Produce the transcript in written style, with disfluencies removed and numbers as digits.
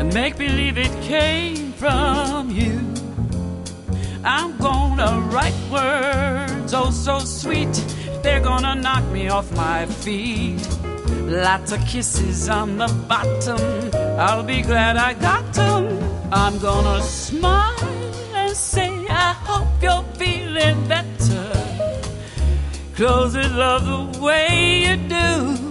make believe it came from you. I'm gonna write words oh so sweet, they're gonna knock me off my feet. Lots of kisses on the bottom, I'll be glad I got them. I'm gonna smile and say I hope you're feeling better. Close with love the way you do.